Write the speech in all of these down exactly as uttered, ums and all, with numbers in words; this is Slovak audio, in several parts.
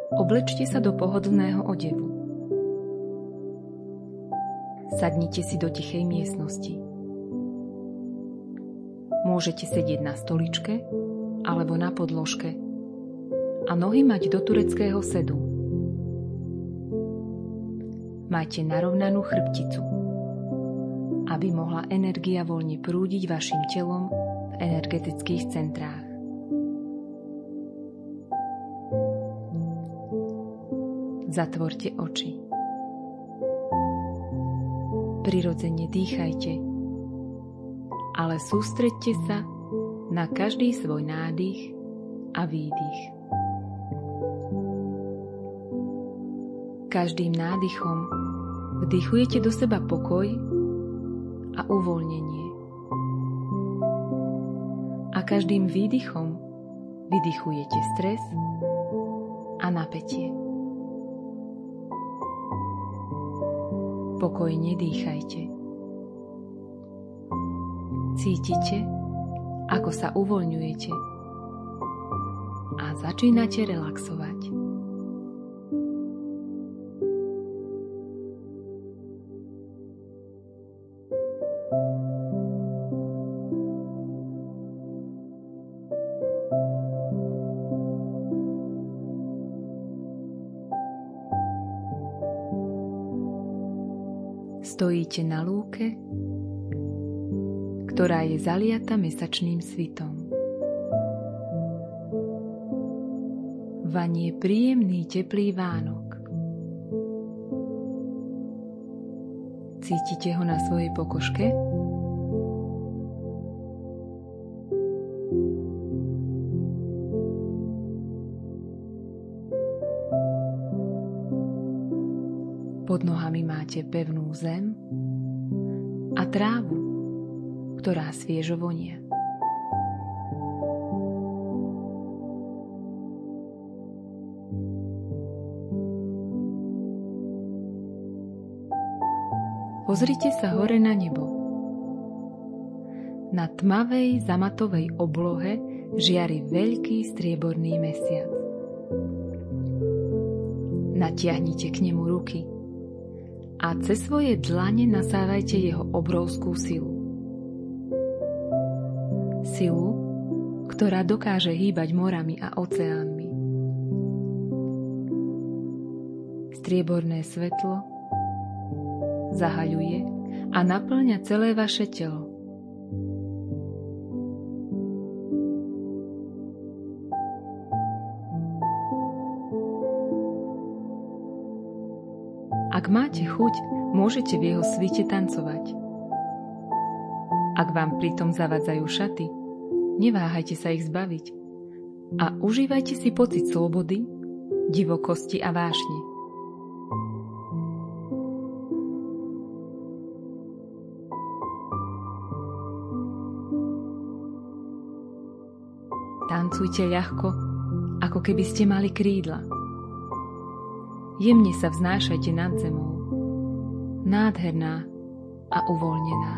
Oblečte sa do pohodlného odevu. Sadnite si do tichej miestnosti. Môžete sedieť na stoličke alebo na podložke a nohy mať do tureckého sedu. Majte narovnanú chrbticu, aby mohla energia voľne prúdiť vašim telom v energetických centrách. Zatvorte oči. Prirodzene dýchajte, ale sústreďte sa na každý svoj nádych a výdych. Každým nádychom vdychujete do seba pokoj a uvoľnenie. A každým výdychom vydychujete stres a napätie. Pokojne dýchajte. Cítite, ako sa uvoľňujete a začínate relaxovať. Stojíte na lúke, ktorá je zaliata mesačným svitom. Vanie príjemný teplý Vánok. Cítite ho na svojej pokožke? Pod nohami máte pevnú zem a trávu, ktorá sviežo vonia. Pozrite sa hore na nebo. Na tmavej zamatovej oblohe žiari veľký strieborný mesiac. Natiahnite k nemu ruky a cez svoje dlane nasávajte jeho obrovskú silu. Silu, ktorá dokáže hýbať morami a oceánmi. Strieborné svetlo zahaľuje a naplňa celé vaše telo. Ak máte chuť, môžete v jeho svite tancovať. Ak vám pritom zavadzajú šaty, neváhajte sa ich zbaviť a užívajte si pocit slobody, divokosti a vášne. Tancujte ľahko, ako keby ste mali krídla. Jemne sa vznášajte nad zemou, nádherná a uvoľnená.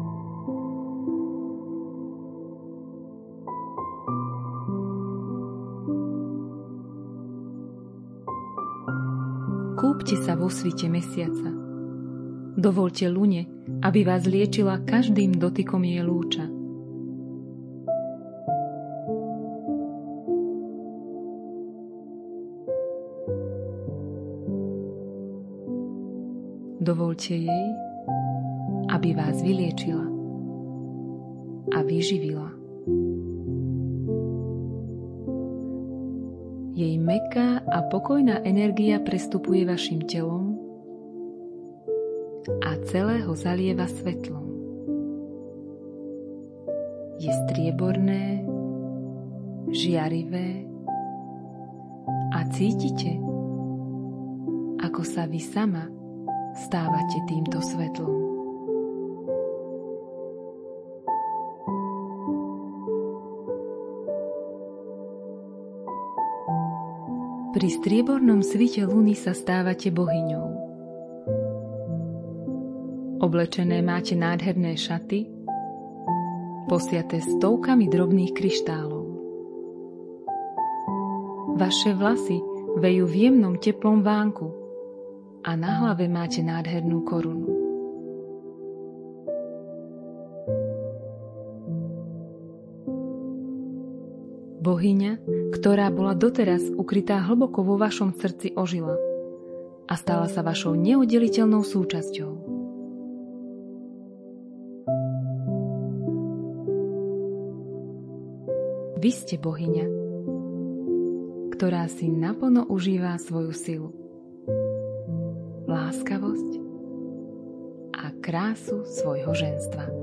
Kúpte sa vo svite mesiaca. Dovoľte lune, aby vás liečila každým dotykom jej lúča. Dovoľte jej, aby vás vyliečila a vyživila. Jej mäkká a pokojná energia prestupuje vašim telom a celé ho zalieva svetlom. Je strieborné, žiarivé a cítite, ako sa vy sama stávate týmto svetlom. Pri striebornom svite luny sa stávate bohyňou. Oblečené máte nádherné šaty, posiaté stovkami drobných kryštálov. Vaše vlasy vejú v jemnom teplom vánku a na hlave máte nádhernú korunu. Bohyňa, ktorá bola doteraz ukrytá hlboko vo vašom srdci, ožila a stala sa vašou neoddeliteľnou súčasťou. Vy ste bohyňa, ktorá si naplno užíva svoju silu, láskavosť a krásu svojho ženstva.